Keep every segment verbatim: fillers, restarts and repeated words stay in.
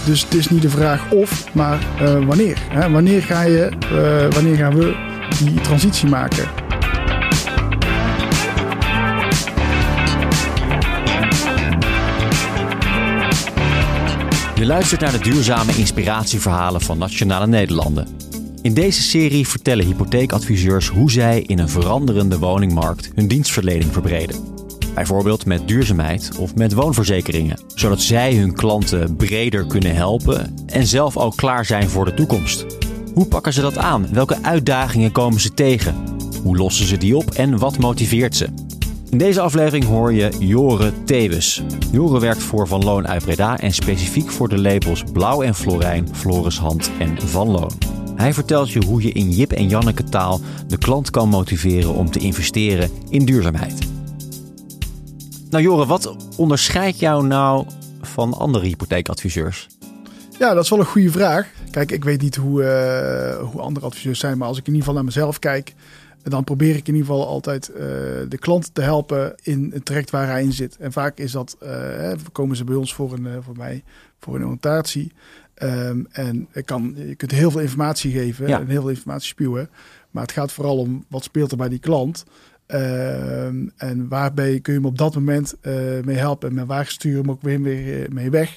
Dus het is niet de vraag of, maar uh, wanneer. Hè? Wanneer, ga je, uh, wanneer gaan we die transitie maken? Je luistert naar de duurzame inspiratieverhalen van Nationale Nederlanden. In deze serie vertellen hypotheekadviseurs hoe zij in een veranderende woningmarkt hun dienstverlening verbreden. Bijvoorbeeld met duurzaamheid of met woonverzekeringen, zodat zij hun klanten breder kunnen helpen en zelf ook klaar zijn voor de toekomst. Hoe pakken ze dat aan? Welke uitdagingen komen ze tegen? Hoe lossen ze die op en wat motiveert ze? In deze aflevering hoor je Jore Thewes. Jore werkt voor Van Loon uit Breda en specifiek voor de labels Blauw en Florijn, Florishand en Van Loon. Hij vertelt je hoe je in Jip en Janneke taal de klant kan motiveren om te investeren in duurzaamheid. Nou Jore, wat onderscheidt jou nou van andere hypotheekadviseurs? Ja, dat is wel een goede vraag. Kijk, ik weet niet hoe, uh, hoe andere adviseurs zijn, maar als ik in ieder geval naar mezelf kijk, dan probeer ik in ieder geval altijd uh, de klant te helpen in het traject waar hij in zit. En vaak is dat, uh, komen ze bij ons voor, een, uh, voor mij voor een oriëntatie. Um, en ik kan, je kunt heel veel informatie geven ja. en heel veel informatie spuwen. Maar het gaat vooral om wat speelt er bij die klant. Um, en waarbij kun je hem op dat moment uh, mee helpen. En waar stuur je hem ook weer, weer mee weg.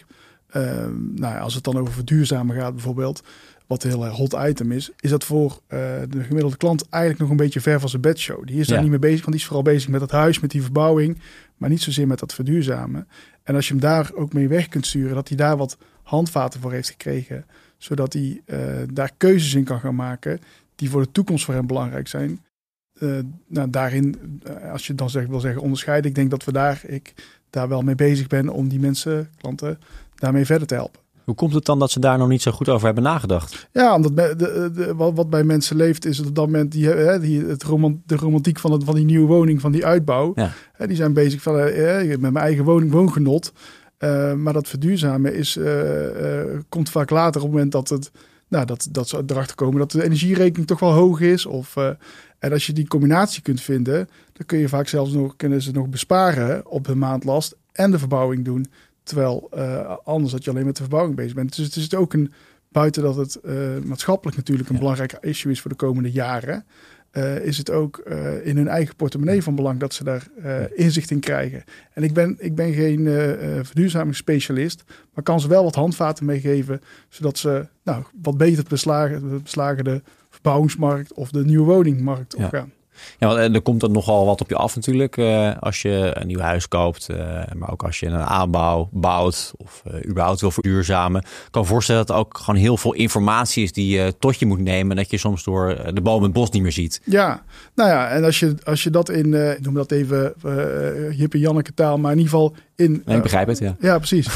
Um, nou, als het dan over verduurzamen gaat bijvoorbeeld, wat een heel hot item is, is dat voor uh, de gemiddelde klant eigenlijk nog een beetje ver van zijn bedshow. Die is daar ja. niet mee bezig, want die is vooral bezig met het huis, met die verbouwing, maar niet zozeer met dat verduurzamen. En als je hem daar ook mee weg kunt sturen, dat hij daar wat handvaten voor heeft gekregen, zodat hij uh, daar keuzes in kan gaan maken die voor de toekomst voor hem belangrijk zijn. Uh, nou, daarin, uh, als je dan zeg, wil zeggen onderscheiden, ik denk dat we daar, ik daar wel mee bezig ben om die mensen, klanten, daarmee verder te helpen. Hoe komt het dan dat ze daar nog niet zo goed over hebben nagedacht? Ja, omdat de, de, de, wat, wat bij mensen leeft is op dat moment die, hè, die, het romant, de romantiek van, het, van die nieuwe woning, van die uitbouw. Ja. Hè, die zijn bezig van, hè, met mijn eigen woning, woongenot. Uh, maar dat verduurzamen is, uh, uh, komt vaak later op het moment dat, het, nou, dat, dat ze erachter komen dat de energierekening toch wel hoog is. Of, uh, en als je die combinatie kunt vinden, dan kun je vaak zelfs nog, kunnen ze nog besparen op de maandlast en de verbouwing doen. Terwijl uh, anders dat je alleen met de verbouwing bezig bent. Dus het is ook een, buiten dat het uh, maatschappelijk natuurlijk een ja. belangrijk issue is voor de komende jaren, uh, is het ook uh, in hun eigen portemonnee van belang dat ze daar uh, inzicht in krijgen. En ik ben, ik ben geen uh, verduurzamingsspecialist, maar kan ze wel wat handvaten meegeven, zodat ze nou, wat beter beslagen, beslagen de verbouwingsmarkt of de nieuwe woningmarkt ja. opgaan. Ja, want er komt er nogal wat op je af natuurlijk. Uh, als je een nieuw huis koopt, uh, maar ook als je een aanbouw bouwt of uh, überhaupt wil verduurzamen. Ik kan me voorstellen dat er ook gewoon heel veel informatie is die je tot je moet nemen. En dat je soms door de boom het bos niet meer ziet. Ja, nou ja, en als je, als je dat in, uh, ik noem dat even uh, Jip en Janneke taal, maar in ieder geval in... Uh, nee, ik begrijp het, ja. Ja, precies.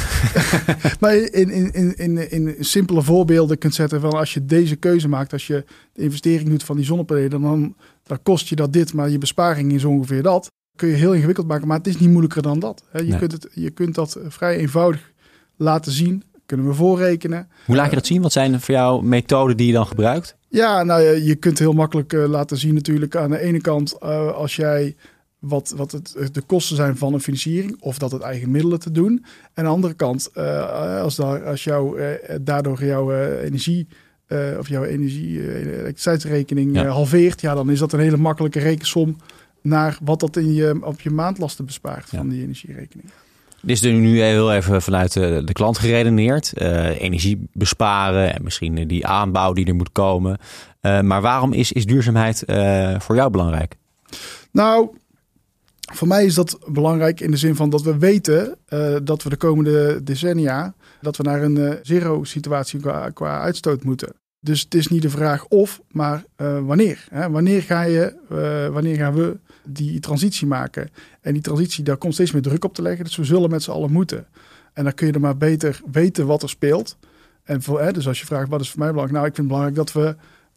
Maar in, in, in, in, in simpele voorbeelden kunt zetten van als je deze keuze maakt, als je de investering doet van die zonnepanelen, dan... dan kost je dat dit, maar je besparing is ongeveer dat. Kun je heel ingewikkeld maken, maar het is niet moeilijker dan dat. Je, nee. kunt, het, je kunt dat vrij eenvoudig laten zien. Kunnen we voorrekenen. Hoe laat je dat zien? Wat zijn voor jou methoden die je dan gebruikt? Ja, nou je kunt heel makkelijk uh, laten zien natuurlijk. Aan de ene kant uh, als jij wat, wat het, de kosten zijn van een financiering of dat het eigen middelen te doen. En aan de andere kant, uh, als, daar, als jou, uh, daardoor jouw uh, energie... Uh, of jouw energie, uh, elektriciteitsrekening ja. uh, halveert, ja, dan is dat een hele makkelijke rekensom naar wat dat in je, op je maandlasten bespaart ja. van die energierekening. Dit is er nu heel even vanuit de, de klant geredeneerd. Uh, energie besparen en misschien die aanbouw die er moet komen. Uh, maar waarom is, is duurzaamheid uh, voor jou belangrijk? Nou, voor mij is dat belangrijk in de zin van dat we weten uh, dat we de komende decennia dat we naar een uh, zero situatie qua, qua uitstoot moeten. Dus het is niet de vraag of, maar uh, wanneer. Hè? Wanneer, ga je, uh, wanneer gaan we die transitie maken? En die transitie, daar komt steeds meer druk op te leggen. Dus we zullen met z'n allen moeten. En dan kun je er maar beter weten wat er speelt. En voor, hè, dus als je vraagt wat is voor mij belangrijk? Nou, ik vind het belangrijk dat we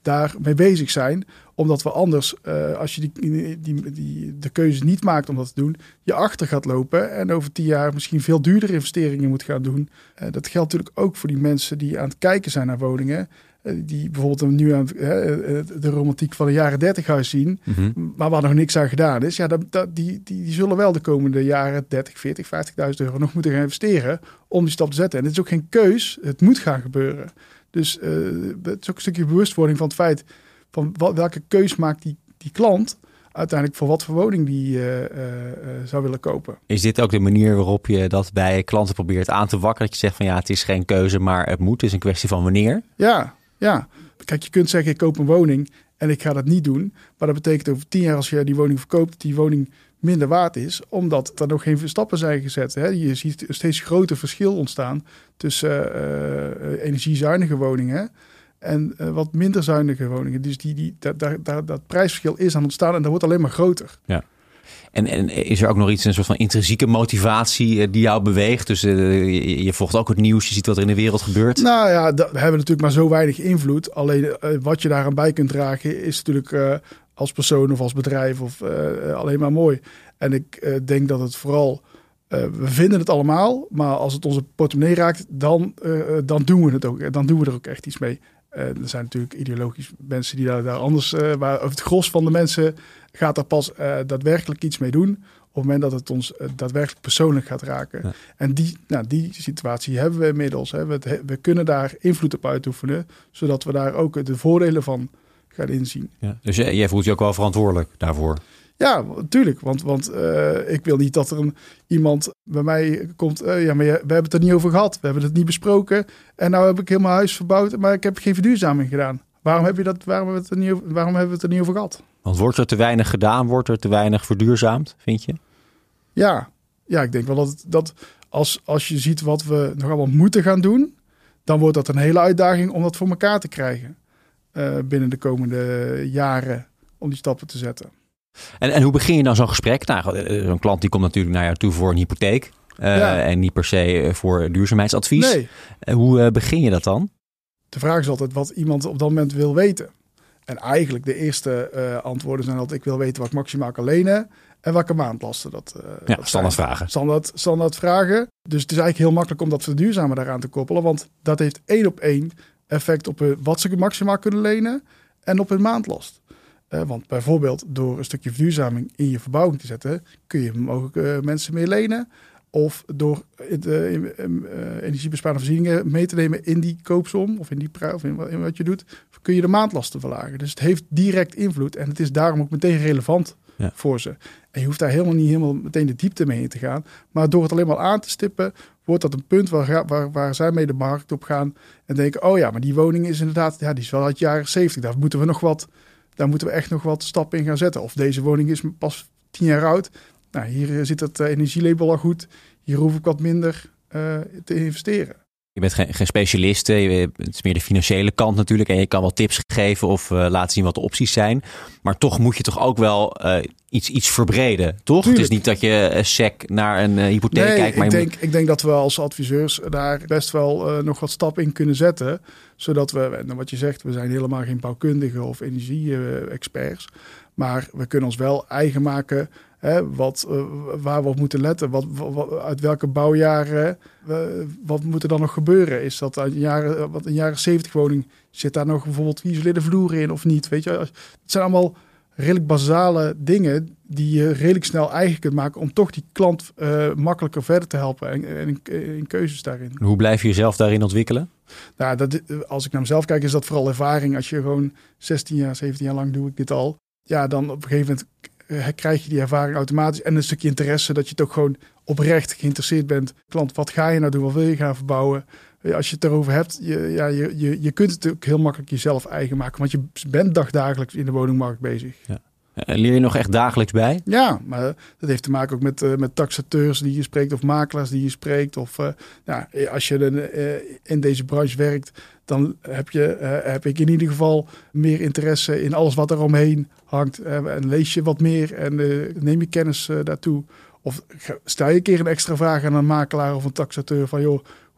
daar mee bezig zijn. Omdat we anders, uh, als je die, die, die, de keuze niet maakt om dat te doen, je achter gaat lopen en over tien jaar misschien veel duurdere investeringen moet gaan doen. Uh, dat geldt natuurlijk ook voor die mensen die aan het kijken zijn naar woningen. Uh, die bijvoorbeeld nu aan uh, de romantiek van de jaren dertig huis zien, mm-hmm. maar waar nog niks aan gedaan is. Ja, dat, dat, die, die, die zullen wel de komende jaren dertig, veertig, vijftigduizend euro nog moeten gaan investeren om die stap te zetten. En het is ook geen keus, het moet gaan gebeuren. Dus uh, het is ook een stukje bewustwording van het feit van wat, welke keus maakt die, die klant uiteindelijk voor wat voor woning die uh, uh, zou willen kopen. Is dit ook de manier waarop je dat bij klanten probeert aan te wakkeren? Dat je zegt van ja, het is geen keuze, maar het moet. Het is een kwestie van wanneer. Ja, ja. Kijk, je kunt zeggen ik koop een woning en ik ga dat niet doen. Maar dat betekent over tien jaar als je die woning verkoopt, dat die woning minder waard is, omdat er nog geen stappen zijn gezet. Hè. Je ziet een steeds groter verschil ontstaan tussen uh, uh, energiezuinige woningen en uh, wat minder zuinige woningen. Dus die, die, dat, dat, dat, dat prijsverschil is aan ontstaan en dat wordt alleen maar groter. Ja. En, en is er ook nog iets, een soort van intrinsieke motivatie uh, die jou beweegt? Dus uh, je, je volgt ook het nieuws, je ziet wat er in de wereld gebeurt. Nou ja, dat, we hebben natuurlijk maar zo weinig invloed. Alleen uh, wat je daaraan bij kunt dragen is natuurlijk uh, als persoon of als bedrijf of uh, alleen maar mooi. En ik uh, denk dat het vooral, uh, we vinden het allemaal, maar als het onze portemonnee raakt, dan, uh, dan doen we het ook. Dan doen we er ook echt iets mee. Uh, er zijn natuurlijk ideologisch mensen die daar, daar anders, uh, waar het gros van de mensen gaat daar pas uh, daadwerkelijk iets mee doen op het moment dat het ons uh, daadwerkelijk persoonlijk gaat raken. Ja. En die, nou, die situatie hebben we inmiddels. Hè. We, we kunnen daar invloed op uitoefenen, zodat we daar ook de voordelen van gaan inzien. Ja. Dus jij, jij voelt je ook wel verantwoordelijk daarvoor? Ja, natuurlijk. Want, want uh, ik wil niet dat er een, iemand bij mij komt. Uh, ja, maar je, we hebben het er niet over gehad. We hebben het niet besproken. En nou heb ik helemaal huis verbouwd, maar ik heb geen verduurzaming gedaan. Waarom, heb je dat, waarom, hebben we het er niet over, waarom hebben we het er niet over gehad? Want wordt er te weinig gedaan? Wordt er te weinig verduurzaamd, vind je? Ja, ja ik denk wel dat, het, dat als, als je ziet wat we nog allemaal moeten gaan doen, dan wordt dat een hele uitdaging om dat voor elkaar te krijgen. Uh, binnen de komende jaren om die stappen te zetten. En, en hoe begin je dan zo'n gesprek? Nou, een klant die komt natuurlijk naar jou toe voor een hypotheek. Uh, ja. En niet per se voor duurzaamheidsadvies. Nee. Uh, hoe uh, begin je dat dan? De vraag is altijd wat iemand op dat moment wil weten. En eigenlijk de eerste uh, antwoorden zijn altijd: ik wil weten wat ik maximaal kan lenen en welke maandlasten dat uh, Ja, dat standaard zijn. vragen. Standaard, standaard vragen. Dus het is eigenlijk heel makkelijk om dat verduurzamen daaraan te koppelen. Want dat heeft één op één effect op uh, wat ze maximaal kunnen lenen en op hun maandlast. Uh, want bijvoorbeeld door een stukje verduurzaming in je verbouwing te zetten, kun je mogelijk uh, mensen meer lenen. Of door de uh, uh, energiebesparende voorzieningen mee te nemen in die koopsom of in die prijs of in, in wat je doet, kun je de maandlasten verlagen. Dus het heeft direct invloed en het is daarom ook meteen relevant ja. voor ze. En je hoeft daar helemaal niet helemaal meteen de diepte mee in te gaan. Maar door het alleen maar aan te stippen, wordt dat een punt waar, waar, waar zij mee de markt op gaan en denken: oh ja, maar die woning is inderdaad, ja, die is wel uit de jaren zeventig. Daar moeten we nog wat, daar moeten we echt nog wat stappen in gaan zetten. Of deze woning is pas tien jaar oud. Nou, hier zit het energielabel al goed. Hier hoef ik wat minder uh, te investeren. Je bent geen, geen specialist. Het is meer de financiële kant natuurlijk. En je kan wel tips geven of uh, laten zien wat de opties zijn. Maar toch moet je toch ook wel uh, iets, iets verbreden, toch? Tuurlijk. Het is niet dat je uh, sec naar een uh, hypotheek nee, kijkt. Maar ik, je denk, moet... ik denk dat we als adviseurs daar best wel uh, nog wat stappen in kunnen zetten. Zodat we, en wat je zegt, we zijn helemaal geen bouwkundigen of energie-experts. Maar we kunnen ons wel eigen maken. Hè, wat, uh, waar we op moeten letten. Wat, wat, uit welke bouwjaren. Uh, wat moet er dan nog gebeuren? Is dat uit jaren, wat een jaren zeventig woning. Zit daar nog bijvoorbeeld geïsoleerde vloeren in of niet? Weet je, het zijn allemaal redelijk basale dingen die je redelijk snel eigen kunt maken om toch die klant uh, makkelijker verder te helpen en, en in, in keuzes daarin. Hoe blijf je jezelf daarin ontwikkelen? Nou, dat, als ik naar mezelf kijk, is dat vooral ervaring. Als je gewoon zestien jaar, zeventien jaar lang doe ik dit al. Ja, dan op een gegeven moment krijg je die ervaring automatisch en een stukje interesse dat je toch gewoon oprecht geïnteresseerd bent. Klant, wat ga je nou doen? Wat wil je gaan verbouwen? Als je het erover hebt, je, ja, je, je, je kunt het ook heel makkelijk jezelf eigen maken, want je bent dagdagelijks in de woningmarkt bezig. Ja. Leer je nog echt dagelijks bij? Ja, maar dat heeft te maken ook met, uh, met taxateurs die je spreekt of makelaars die je spreekt. Of uh, ja, als je de, uh, in deze branche werkt, dan heb, je, uh, heb ik in ieder geval meer interesse in alles wat er omheen hangt. Uh, en lees je wat meer en uh, neem je kennis uh, daartoe. Of stel je een keer een extra vraag aan een makelaar of een taxateur van: joh,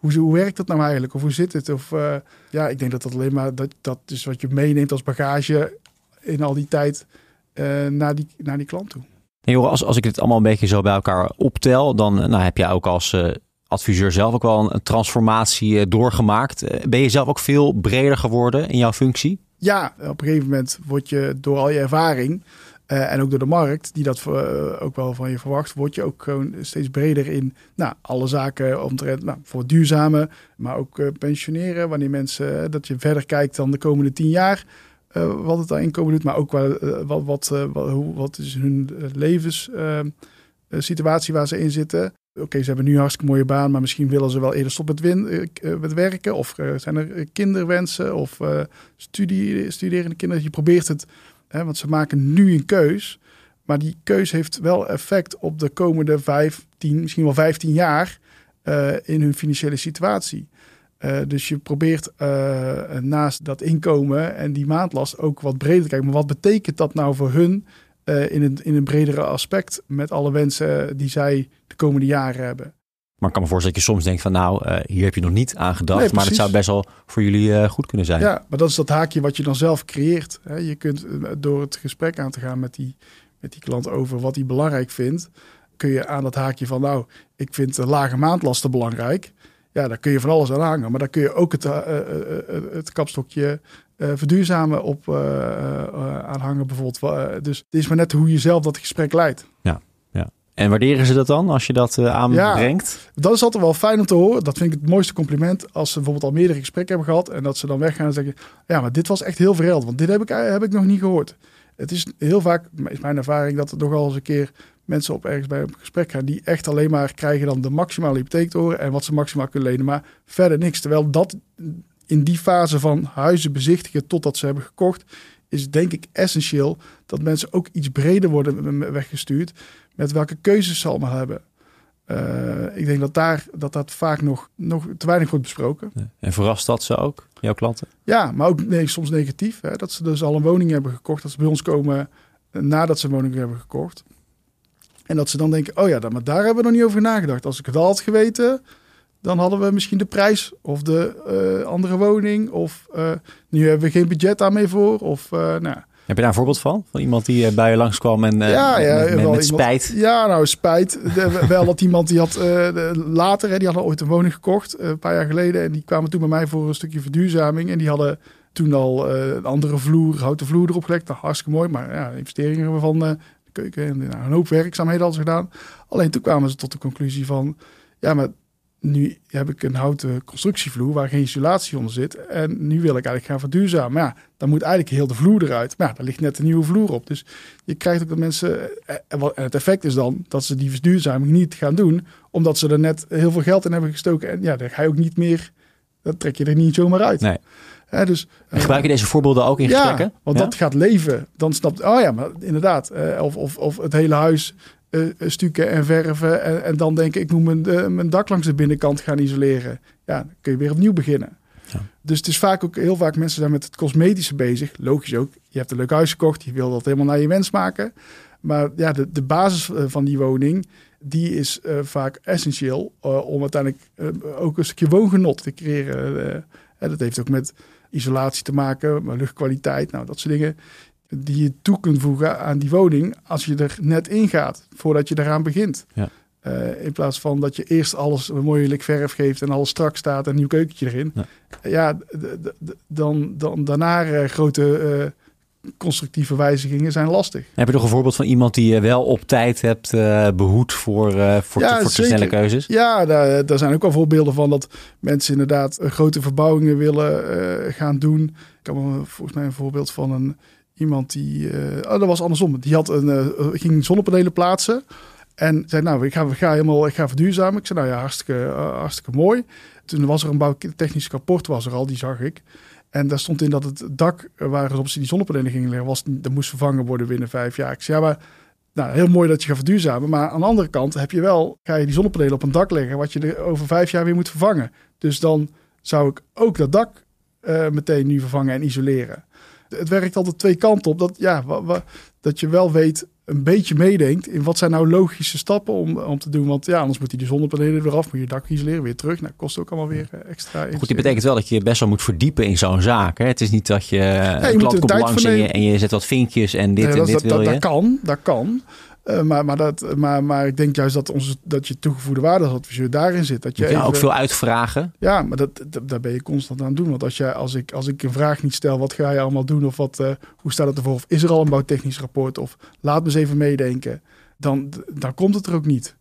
hoe, hoe werkt dat nou eigenlijk? Of hoe zit het? Of uh, ja, ik denk dat dat alleen maar dat, dat is wat je meeneemt als bagage in al die tijd uh, naar, die, naar die klant toe. En joh, als, als ik dit allemaal een beetje zo bij elkaar optel, dan nou, heb je ook als uh, adviseur zelf ook wel een, een transformatie uh, doorgemaakt. Uh, ben je zelf ook veel breder geworden in jouw functie? Ja, op een gegeven moment word je door al je ervaring uh, en ook door de markt, die dat uh, ook wel van je verwacht, word je ook gewoon steeds breder in nou, alle zaken omtrent nou, voor duurzame, maar ook uh, pensioneren. Wanneer mensen, uh, dat je verder kijkt dan de komende tien jaar, uh, wat het daarin komen doet, maar ook uh, wat, wat, uh, wat, hoe, wat is hun levenssituatie uh, waar ze in zitten. Oké, okay, ze hebben nu een hartstikke mooie baan, maar misschien willen ze wel eerder stoppen met, win, uh, met werken. Of uh, zijn er kinderwensen of uh, studie, studerende kinderen. Je probeert het, hè, want ze maken nu een keus. Maar die keus heeft wel effect op de komende vijf, tien, misschien wel vijftien jaar uh, in hun financiële situatie. Uh, dus je probeert uh, naast dat inkomen en die maandlast ook wat breder te kijken. Maar wat betekent dat nou voor hun? Uh, in, een, in een bredere aspect met alle wensen die zij de komende jaren hebben. Maar ik kan me voorstellen dat je soms denkt van nou, uh, hier heb je nog niet aan gedacht. Nee, maar het zou best wel voor jullie uh, goed kunnen zijn. Ja, maar dat is dat haakje wat je dan zelf creëert. Hè. Je kunt uh, door het gesprek aan te gaan met die, met die klant over wat hij belangrijk vindt, kun je aan dat haakje van nou, ik vind de lage maandlasten belangrijk. Ja, daar kun je van alles aan hangen. Maar daar kun je ook het, uh, uh, uh, het kapstokje Uh, verduurzamen op uh, uh, aanhangen bijvoorbeeld. Uh, dus het is maar net hoe je zelf dat gesprek leidt. Ja, ja. En waarderen ze dat dan als je dat uh, aanbrengt? Ja, dat is altijd wel fijn om te horen. Dat vind ik het mooiste compliment als ze bijvoorbeeld al meerdere gesprekken hebben gehad en dat ze dan weggaan en zeggen, ja, maar dit was echt heel verhelderend, want dit heb ik, heb ik nog niet gehoord. Het is heel vaak, is mijn ervaring, dat er nogal eens een keer mensen op ergens bij een gesprek gaan die echt alleen maar krijgen dan de maximale hypotheek te horen en wat ze maximaal kunnen lenen, maar verder niks. Terwijl dat in die fase van huizen bezichtigen totdat ze hebben gekocht, is denk ik essentieel dat mensen ook iets breder worden weggestuurd met welke keuzes ze allemaal hebben. Uh, ik denk dat daar dat dat vaak nog, nog te weinig wordt besproken. En verrast dat ze ook, jouw klanten? Ja, maar ook nee, soms negatief. Hè, dat ze dus al een woning hebben gekocht, dat ze bij ons komen nadat ze een woning hebben gekocht. En dat ze dan denken, oh ja, maar daar hebben we nog niet over nagedacht. Als ik het al had geweten, dan hadden we misschien de prijs of de uh, andere woning. Of uh, nu hebben we geen budget daarmee voor. Of, uh, nou. Heb je daar een voorbeeld van? Van iemand die uh, bij je langskwam en uh, ja, ja, met, met, met iemand, spijt? Ja, nou spijt. De, wel dat iemand die had uh, de, later, hè, die hadden ooit een woning gekocht. Uh, een paar jaar geleden. En die kwamen toen bij mij voor een stukje verduurzaming. En die hadden toen al uh, een andere vloer, houten vloer erop gelegd. Nou, hartstikke mooi. Maar ja, investeringen van uh, de keuken en nou, een hoop werkzaamheden hadden ze gedaan. Alleen toen kwamen ze tot de conclusie van, ja, maar nu heb ik een houten constructievloer waar geen isolatie onder zit. En nu wil ik eigenlijk gaan verduurzamen. Maar ja, dan moet eigenlijk heel de vloer eruit. Maar ja, daar ligt net een nieuwe vloer op. Dus je krijgt ook dat mensen... En het effect is dan dat ze die verduurzaming niet gaan doen, omdat ze er net heel veel geld in hebben gestoken. En ja, daar ga je ook niet meer... Dat trek je er niet zomaar uit. Nee. Hè, dus, en gebruik je deze voorbeelden ook in ja, gesprekken? Want ja, dat gaat leven. Dan snapt... Oh ja, maar inderdaad. Uh, of, of, of het hele huis... Uh, stukken en verven en, en dan denken ik moet mijn, uh, mijn dak langs de binnenkant gaan isoleren. Ja, dan kun je weer opnieuw beginnen. Ja. Dus het is vaak ook heel vaak mensen zijn met het cosmetische bezig. Logisch ook. Je hebt een leuk huis gekocht. Je wil dat helemaal naar je wens maken. Maar ja, de, de basis van die woning, die is uh, vaak essentieel uh, om uiteindelijk uh, ook een stukje woongenot te creëren. Uh, en dat heeft ook met isolatie te maken, met luchtkwaliteit, nou dat soort dingen die je toe kunt voegen aan die woning als je er net in gaat, voordat je eraan begint. Ja. Uh, in plaats van dat je eerst alles een mooie lik verf geeft en alles strak staat en een nieuw keukentje erin. Ja, ja d- d- d- dan, dan daarna uh, grote uh, constructieve wijzigingen zijn lastig. Heb je nog een voorbeeld van iemand die je wel op tijd hebt uh, behoed voor, uh, voor, ja, te, voor te snelle keuzes? Ja, daar, daar zijn ook wel voorbeelden van dat mensen inderdaad uh, grote verbouwingen willen uh, gaan doen. Ik heb volgens mij een voorbeeld van een iemand die... Uh, oh, dat was andersom. Die had een, uh, ging zonnepanelen plaatsen. En zei, nou, ik ga, ik ga helemaal ik ga verduurzamen. Ik zei, nou ja, hartstikke, uh, hartstikke mooi. Toen was er een bouwtechnisch rapport, was er al, die zag ik. En daar stond in dat het dak waarop ze die zonnepanelen gingen leggen, was, dat moest vervangen worden binnen vijf jaar. Ik zei, ja, maar nou, heel mooi dat je gaat verduurzamen. Maar aan de andere kant heb je wel, ga je die zonnepanelen op een dak leggen, wat je er over vijf jaar weer moet vervangen. Dus dan zou ik ook dat dak uh, meteen nu vervangen en isoleren. Het werkt altijd twee kanten op. Dat, ja, wa, wa, dat je wel weet een beetje meedenkt in wat zijn nou logische stappen om, om te doen. Want ja, anders moet hij de zonnepanelen weer af, moet je dak isoleren, weer terug. Nou, kost ook allemaal weer extra. Goed, dit betekent wel dat je best wel moet verdiepen in zo'n zaak. Hè? Het is niet dat je ja, een klant komt langs en je, en je zet wat vinkjes en dit nee, en dat, dit dat, wil dat, je. Dat kan, dat kan. Uh, maar, maar, dat, maar, maar ik denk juist dat, onze, dat je toegevoegde waarde als adviseur daarin zit. Dat je ja, even, ook veel uitvragen. Ja, maar dat, dat, daar ben je constant aan het doen. Want als, jij, als, ik, als ik een vraag niet stel, wat ga je allemaal doen? Of wat, uh, hoe staat het ervoor? Of is er al een bouwtechnisch rapport? Of laat me eens even meedenken. Dan, dan komt het er ook niet.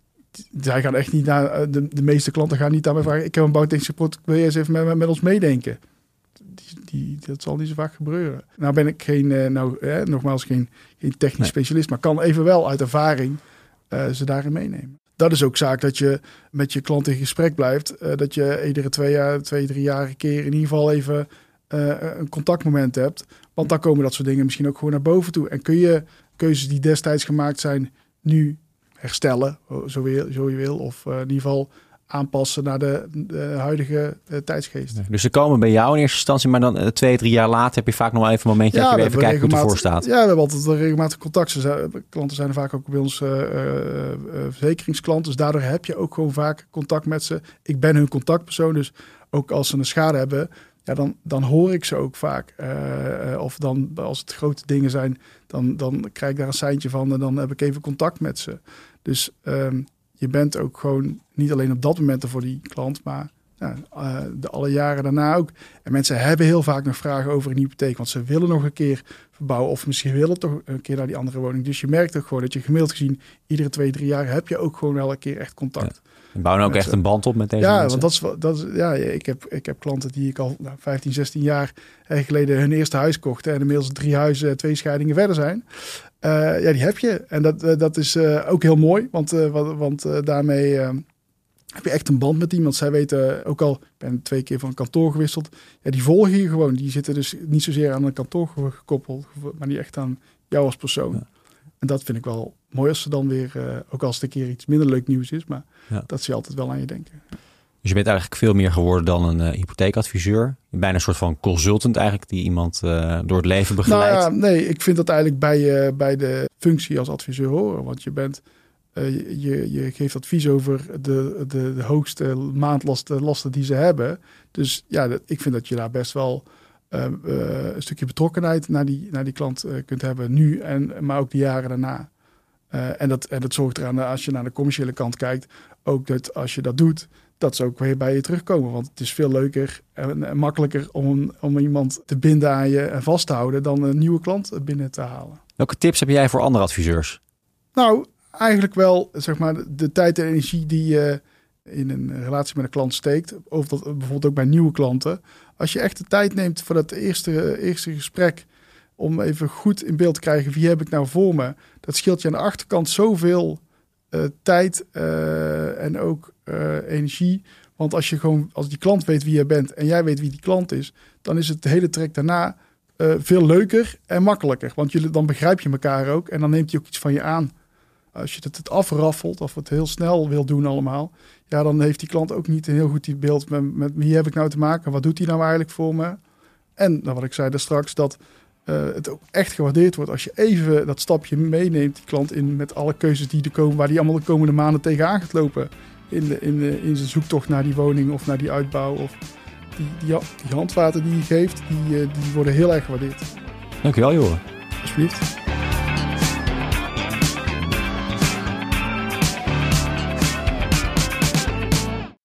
Zij gaan echt niet naar, de, de meeste klanten gaan niet aan mij vragen. Ik heb een bouwtechnisch rapport, wil je eens even met, met ons meedenken? Die, die, dat zal niet zo vaak gebeuren. Nou ben ik geen, uh, nou, eh, nogmaals geen, geen technisch nee. specialist, maar kan even wel uit ervaring uh, ze daarin meenemen. Dat is ook zaak dat je met je klant in gesprek blijft. Uh, dat je iedere twee jaar, twee, drie jaar een keer in ieder geval even uh, een contactmoment hebt. Want dan komen dat soort dingen misschien ook gewoon naar boven toe. En kun je keuzes die destijds gemaakt zijn nu herstellen, zo je, zo je wil. Of uh, in ieder geval aanpassen naar de, de huidige uh, tijdsgeest. Dus ze komen bij jou in eerste instantie, maar dan uh, twee, drie jaar later heb je vaak nog wel even een momentje ja, dat je even kijkt hoe het ervoor staat. Ja, we hebben altijd regelmatig contact. Ze, klanten zijn er vaak ook bij ons uh, uh, verzekeringsklanten. Dus daardoor heb je ook gewoon vaak contact met ze. Ik ben hun contactpersoon, dus ook als ze een schade hebben, ja, dan, dan hoor ik ze ook vaak. Uh, of dan als het grote dingen zijn, dan, dan krijg ik daar een seintje van en dan heb ik even contact met ze. Dus um, je bent ook gewoon niet alleen op dat moment er voor die klant, maar ja, uh, de alle jaren daarna ook. En mensen hebben heel vaak nog vragen over een hypotheek, want ze willen nog een keer verbouwen of misschien willen toch een keer naar die andere woning. Dus je merkt ook gewoon dat je gemiddeld gezien iedere twee, drie jaar heb je ook gewoon wel een keer echt contact. Ja. En bouwen ook echt een band op met deze ja, mensen? Want dat is, dat is, ja, ik heb, ik heb klanten die ik al nou, vijftien, zestien jaar geleden hun eerste huis kochten en inmiddels drie huizen, twee scheidingen verder zijn. Uh, ja, die heb je. En dat, uh, dat is uh, ook heel mooi, want, uh, want, want uh, daarmee uh, heb je echt een band met iemand. Zij weten, ook al, ik ben twee keer van kantoor gewisseld, ja, die volgen je gewoon. Die zitten dus niet zozeer aan een kantoor gekoppeld, maar die echt aan jou als persoon. Ja. En dat vind ik wel mooi als ze dan weer, uh, ook als het een keer iets minder leuk nieuws is, maar ja. dat ze altijd wel aan je denken. Dus je bent eigenlijk veel meer geworden dan een uh, hypotheekadviseur. Je bent bijna een soort van consultant eigenlijk, die iemand uh, door het leven begeleidt. Nou ja, nee, ik vind dat eigenlijk bij, uh, bij de functie als adviseur horen. Want je bent, uh, je, je geeft advies over de, de, de hoogste maandlasten lasten die ze hebben. Dus ja, dat, ik vind dat je daar best wel uh, uh, een stukje betrokkenheid naar die, naar die klant uh, kunt hebben. Nu, en, maar ook de jaren daarna. Uh, en, dat, en dat zorgt eraan, als je naar de commerciële kant kijkt, ook dat als je dat doet, dat ze ook weer bij je terugkomen. Want het is veel leuker en, en makkelijker om, om iemand te binden aan je en vast te houden dan een nieuwe klant binnen te halen. Welke tips heb jij voor andere adviseurs? Nou, eigenlijk wel zeg maar de tijd en energie die je in een relatie met een klant steekt. Of dat bijvoorbeeld ook bij nieuwe klanten. Als je echt de tijd neemt voor dat eerste, eerste gesprek om even goed in beeld te krijgen wie heb ik nou voor me. Dat scheelt je aan de achterkant zoveel uh, tijd uh, en ook uh, energie. Want als je gewoon, als die klant weet wie je bent en jij weet wie die klant is, dan is het de hele trek daarna uh, veel leuker en makkelijker. Want jullie, dan begrijp je elkaar ook en dan neemt hij ook iets van je aan. Als je het, het afraffelt of het heel snel wil doen allemaal, ja, dan heeft die klant ook niet een heel goed beeld met, met wie heb ik nou te maken, wat doet hij nou eigenlijk voor me. En nou, wat ik zei daar straks, dat uh, het ook echt gewaardeerd wordt als je even dat stapje meeneemt, die klant in met alle keuzes die er komen, waar die allemaal de komende maanden tegenaan gaat lopen. In, de, in, de, in zijn zoektocht naar die woning of naar die uitbouw. Of die, die, die handvaten die je geeft, die, die worden heel erg gewaardeerd. Dankjewel, Joren. Alsjeblieft.